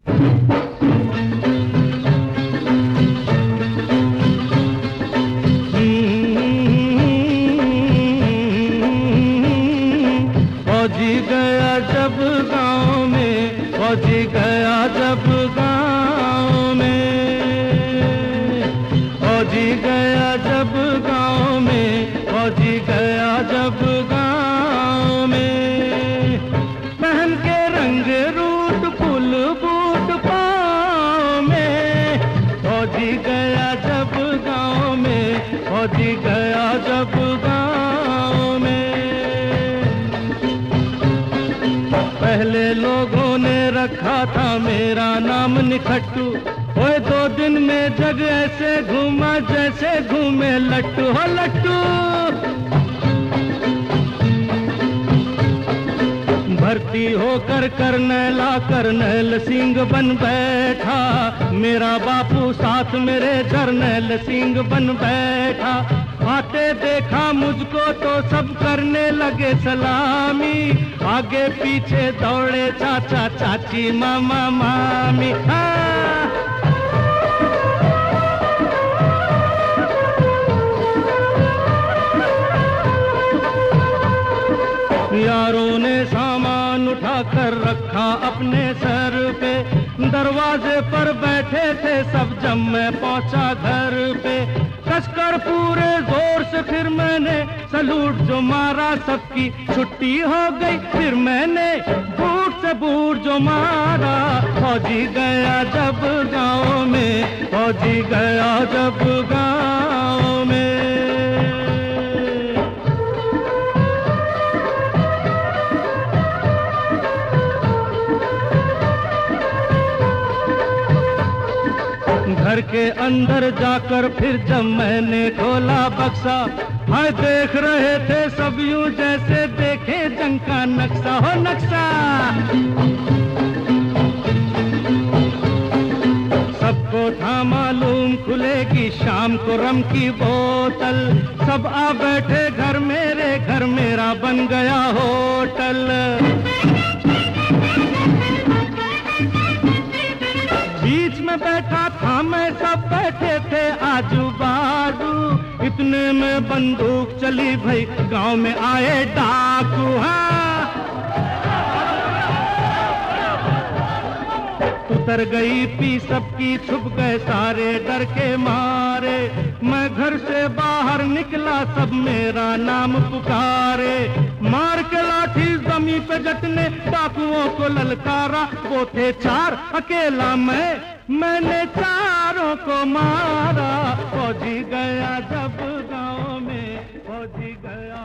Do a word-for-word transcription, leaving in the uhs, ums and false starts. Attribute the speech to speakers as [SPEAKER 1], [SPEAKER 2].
[SPEAKER 1] फौजी गया जब गाँव में, फौजी गया जब गाँव में, फौजी गया जब गाँव में, फौजी गया जब गाँव में, पहन के रंग रूट फुल बूट पाँव में, फौजी गया जब गाँव में, फौजी गया जब गाँव में। पहले लोगों ने रखा था मेरा नाम निखट्टू, ओए दो दिन में जग ऐसे घूमा जैसे घूमे लट्टू हो लट्टू। भर्ती होकर करनैला करनैल सिंह बन बैठा, मेरा बापू साथ मेरे जरनैल सिंह बन बैठा। आते देखा मुझको तो सब करने लगे सलामी, आगे पीछे दौड़े चाचा चाची मामा मामी। हाँ। यारों ने सामान उठाकर रखा अपने सर पे, दरवाजे पर बैठे थे सब जब मैं पहुंचा घर पे। कसकर पूरे जोर से फिर मैंने सलूट जो मारा, सबकी छुट्टी हो गई फिर मैंने बूट से बूट जो मारा। फौजी गया जब गाँव में, फौजी गया जब गाँव में। घर के अंदर जाकर फिर जब मैंने खोला बक्सा, हाय देख रहे थे सब यूं जैसे देखे जंग का नक्शा हो नक्शा। सबको था मालूम खुलेगी शाम को रम की बोतल, सब आ बैठे घर मेरे, घर मेरा बन गया होटल। बीच में बैठा था मैं, सब बैठे थे आजू बाजू, इतने में बंदूक चली भाई गांव में आए डाकू। हाँ। उतर गई पी सबकी, छुप गए सारे डर के मारे। मैं घर से बाहर निकला सब मेरा नाम पुकारे, मार के लाठी जमी पे जटने डाकुओं को ललकारा। वो थे चार अकेला मैं, मैंने चारों को मारा। फौजी गया जब गाँव में, फौजी गया